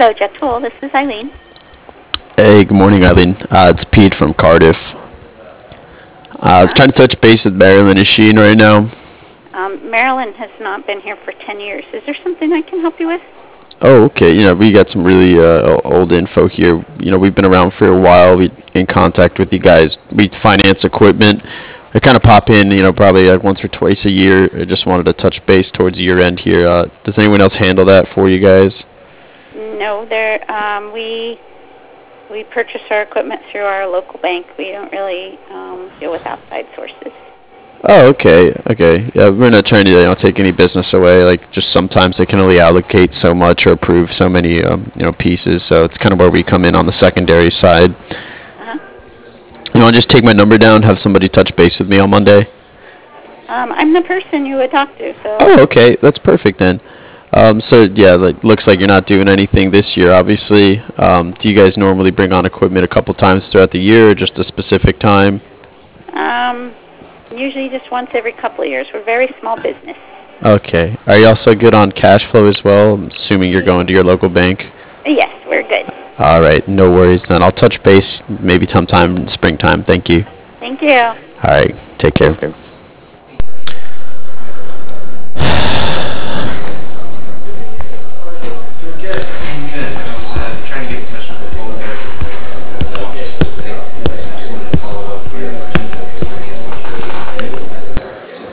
Hello, JetTool. This is Eileen. Hey, good morning, Eileen. It's Pete from Cardiff. I was Uh-huh. trying to touch base with Marilyn. Is she in right now? Marilyn has not been here for 10 years. Is there something I can help you with? Oh, okay. We got some really old info here. We've been around for a while. We in contact with you guys. We finance equipment. I kind of pop in, probably like once or twice a year. I just wanted to touch base towards year end here. Does anyone else handle that for you guys? No, we purchase our equipment through our local bank. We don't really deal with outside sources. Oh, okay, okay. Yeah, we're not trying to, take any business away. Like, just sometimes they can only allocate so much or approve so many, pieces. So it's kind of where we come in on the secondary side. Uh-huh. You want to just take my number down, have somebody touch base with me on Monday? I'm the person you would talk to, so... Oh, okay, that's perfect then. So yeah, like looks like you're not doing anything this year, obviously. Do you guys normally bring on equipment a couple times throughout the year, or just a specific time? Usually just once every couple of years. We're a very small business. Okay. Are you also good on cash flow as well? I'm assuming you're going to your local bank. Yes, we're good. All right, no worries then. I'll touch base maybe sometime in springtime. Thank you. Thank you. All right, take care.